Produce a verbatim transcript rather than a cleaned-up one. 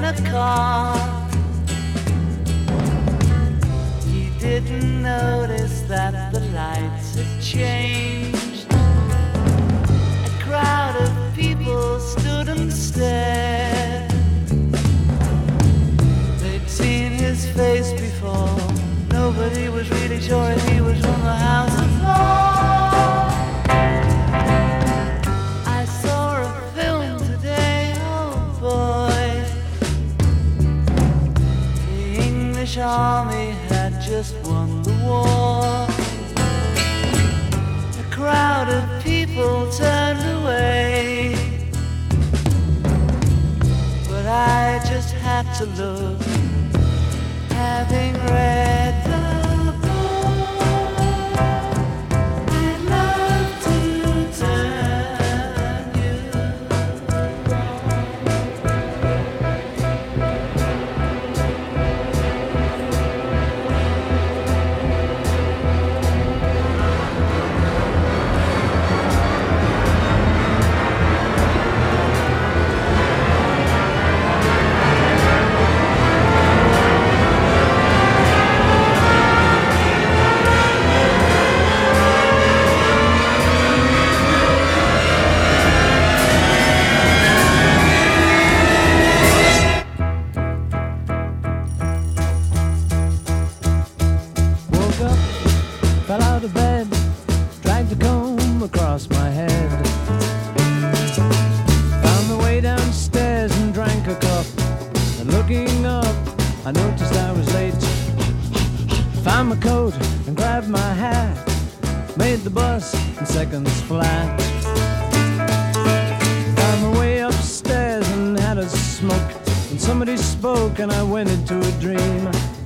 a car. He didn't notice that the lights had changed. A crowd of people stood and stared. They'd seen his face before. Nobody was really sure if he was from the House of Lords. I saw a film today, oh boy. The English army had just won the war. A crowd of people turned away, but I just had to look, having read the I noticed I was late. Found my coat and grabbed my hat. Made the bus in seconds flat. Found my way upstairs and had a smoke. And somebody spoke and I went into a dream.